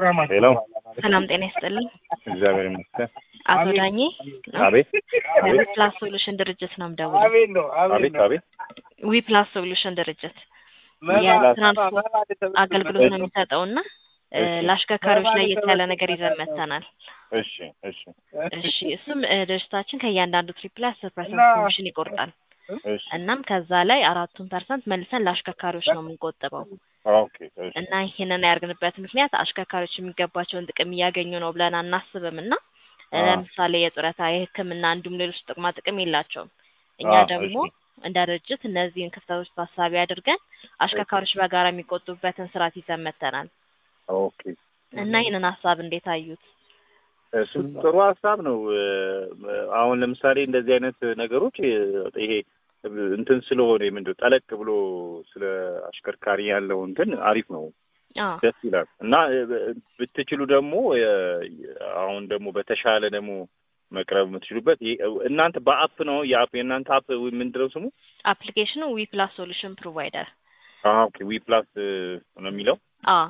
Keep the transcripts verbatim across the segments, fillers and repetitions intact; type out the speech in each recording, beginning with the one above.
ሄሎ ሰላም ጤና ይስጥልኝ። እግዚአብሔር ይመስገን። አቶ ዳኜ አቤት ዊ ፕላስ ሶሉሽን ድርጅት ነው የምደውለው። አቤት አቤት ዊ ፕላስ ሶሉሽን ድርጅት የትራንስፖርት አገልግሎት ነው የሚሰጠውና ለአሽከርካሪዎች ላይ የተያለ ነገር ይዘን መጥተናል። እሺ እሺ እሺ እሱም ድርጅታችን ከእያንዳንዱ ትሪፕ ላይ አስር ፐርሰንት ኮሚሽን ይቆርጣል። እሺ እናም ከዛ ላይ አራቱን ፐርሰንት መልሰን ለአሽከርካሪዎች ነው የምንቆጥበው። ኦኬ እሺ እና ይሄንን ያርግንበት ምክንያት አሽከርካሪዎች የሚገባቸውን ጥቅም እያገኙ ነው ብለን አናስብምና ለምሳሌ የጡረታ የሕክምና እንዲሁም ሌሎች ጥቅማ ጥቅም የላቸውም። እኛ ደግሞ እንደ ድርጅት እነዚህን ክፍተቶች ታሳቢ አድርገን አሽከርካሪዎች በጋራ የሚቆጡበትን ስርዓት ይዘን መጥተናል። ኦኬ እና ይሄንን ሀሳብ እንዴት አዩት? እሱ ጥሩ ሀሳብ ነው። አሁን ለምሳሌ እንደዚህ አይነት ነገሮች ይሄ እንትን ስለሆነ ምንድነው ጠለቅ ብሎ ስለ አሽከርካሪ ያለው እንትን አሪፍ ነው። አዎ ደስ ይላል። እና ብትችሉ ደግሞ አሁን ደግሞ በተሻለ ደግሞ መቅረብ የምትችሉበት እናንተ በአፕ ነው የአፕ የእናንተ አፕ ምንድነው ስሙ? አፕሊኬሽኑ ዊ ፕላስ ሶሉሽን ፕሮቫይደር። አዎ ኦኬ ዊ ፕላስ ነው የሚለው። አዎ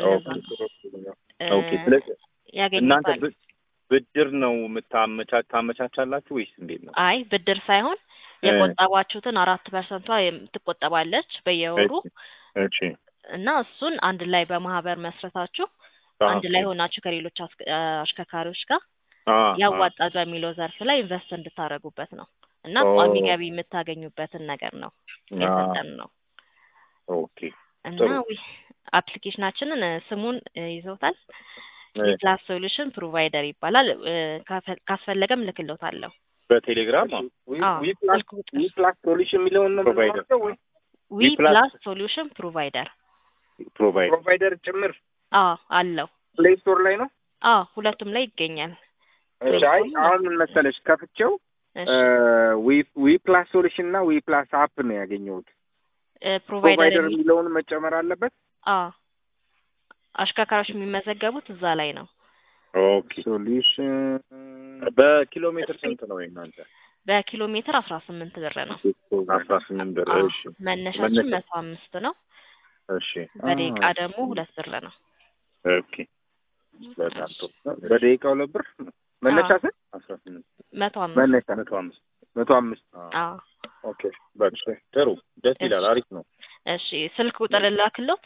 ኦኬ ስለዚህ እናንተ ያገኙታል። ብድር ነው የምታመቻች ታመቻቻላችሁ ወይስ እንዴት ነው? አይ ብድር ሳይሆን የቆጠባችሁትን አራት ፐርሰንቷ ትቆጠባለች በየወሩ። እሺ እና እሱን አንድ ላይ በማህበር መስረታችሁ አንድ ላይ ሆናችሁ ከሌሎች አሽከርካሪዎች ጋር ያዋጣል በሚለው ዘርፍ ላይ ኢንቨስት እንድታረጉበት ነው። እና ቋሚ ገቢ የምታገኙበትን ነገር ነው የሰጠን ነው። ኦኬ እና አፕሊኬሽናችንን ስሙን ይዘውታል። ዊ ፕላስ ሶሉሽን ፕሮቫይደር ይባላል። ካስፈለገም ልክልዎታለሁ በቴሌግራም። ዊ ፕላስ ሶሉሽን የሚለውን ነው ፕሮቫይደር ዊ ፕላስ ሶሉሽን ፕሮቫይደር ፕሮቫይደር ፕሮቫይደር ጭምር አዎ አለው። ፕሌይ ስቶር ላይ ነው። አዎ ሁለቱም ላይ ይገኛል። እሺ አይ አሁን ምን መሰለሽ ከፍቼው ዊ ዊ ፕላስ ሶሉሽን እና ዊ ፕላስ አፕ ነው ያገኘሁት። ፕሮቫይደር የሚለውን መጨመር አለበት። አዎ አሽከርካሪዎች የሚመዘገቡት እዛ ላይ ነው። ኦኬ ሶሉሽን በኪሎ ሜትር ስንት ነው እናንተ? በኪሎ ሜትር አስራ ስምንት ብር ነው። አስራ ስምንት ብር እሺ። መነሻችን መቶ አምስት ነው። እሺ በደቂቃ ደግሞ ሁለት ብር ነው። ኦኬ በጣም ጥሩ። በደቂቃ ሁለት ብር መነሻችን አስራ ስምንት መቶ አምስት መነሻ መቶ አምስት መቶ አምስት አዎ ኦኬ በቃ ጥሩ ደስ ይላል። አሪፍ ነው። እሺ ስልክ ቁጥር ላክልዎት።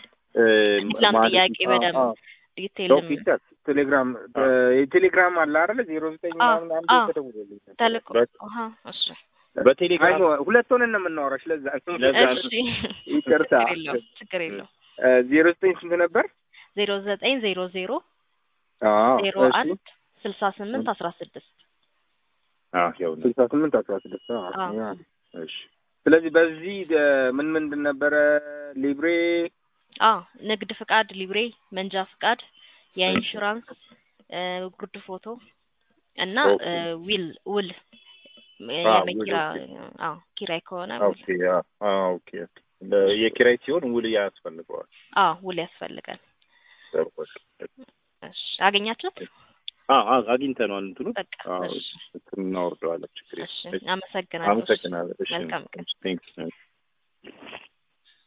ፕላን ጥያቄ በደም ዲቴል ቴሌግራም ቴሌግራም አለ አይደል? ዜሮ ዘጠኝ ምናምን አንድ ተደውሎልኝ ተልኮ አሃ እሺ በቴሌግራም ሁለት ሆነን ነው የምናወራሽ። ለዛ እሺ ይቅርታ ችግር የለውም። ዜሮ ዘጠኝ ስንት ነበር? ዜሮ ዘጠኝ ዜሮ ዜሮ አዎ ዜሮ አንድ ስልሳ ስምንት አስራ ስድስት አዎ ያው ስልሳ ስምንት አስራ ስድስት አዎ እሺ። ስለዚህ በዚህ ምን ምንድን ነበረ? ሊብሬ አዎ ንግድ ፍቃድ፣ ሊብሬ፣ መንጃ ፍቃድ፣ የኢንሹራንስ ጉርድ ፎቶ እና ዊል ውል የመኪና አዎ ኪራይ ከሆነ ኦኬ አዎ ኦኬ የኪራይ ሲሆን ውል ያስፈልገዋል። አዎ ውል ያስፈልጋል። እሺ አገኛችሁት? አዎ አግኝተናል። እንትኑ አዎ እናወርደዋለን። ችግር የለም። አመሰግናለሁ። አመሰግናለሁ። እሺ መልካም ቀን። ቴንክስ